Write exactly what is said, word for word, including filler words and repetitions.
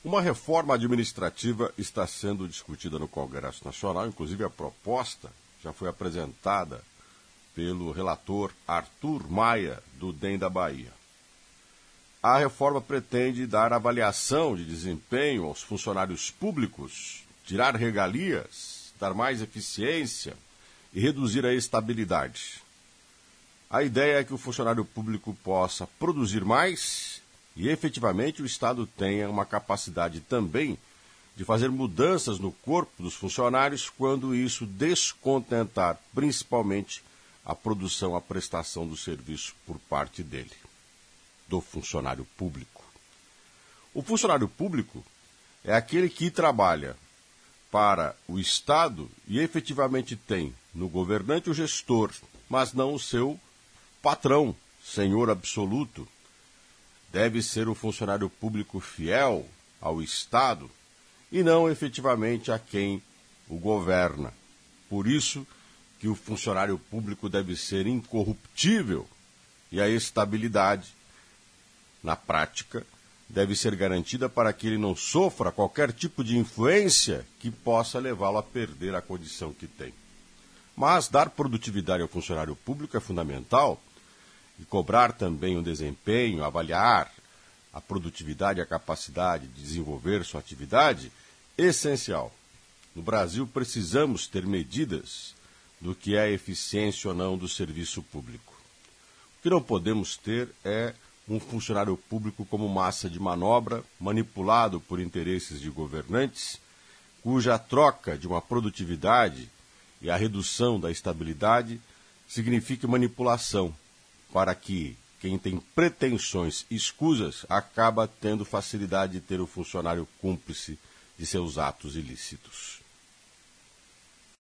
Uma reforma administrativa está sendo discutida no Congresso Nacional, inclusive a proposta já foi apresentada pelo relator Arthur Maia, do D E M da Bahia. A reforma pretende dar avaliação de desempenho aos funcionários públicos, tirar regalias, dar mais eficiência e reduzir a estabilidade. A ideia é que o funcionário público possa produzir mais e, efetivamente, o Estado tenha uma capacidade também de fazer mudanças no corpo dos funcionários quando isso descontentar, principalmente, a produção, a prestação do serviço por parte dele, do funcionário público. O funcionário público é aquele que trabalha para o Estado e efetivamente tem no governante o gestor, mas não o seu patrão, senhor absoluto. Deve ser o funcionário público fiel ao Estado e não efetivamente a quem o governa. Por isso que o funcionário público deve ser incorruptível e a estabilidade, na prática, deve ser garantida para que ele não sofra qualquer tipo de influência que possa levá-lo a perder a condição que tem. Mas dar produtividade ao funcionário público é fundamental e cobrar também o desempenho, avaliar a produtividade e a capacidade de desenvolver sua atividade, essencial. No Brasil, precisamos ter medidas do que é a eficiência ou não do serviço público. O que não podemos ter é um funcionário público como massa de manobra, manipulado por interesses de governantes, cuja troca de uma produtividade e a redução da estabilidade signifique manipulação, para que quem tem pretensões escusas acaba tendo facilidade de ter o funcionário cúmplice de seus atos ilícitos.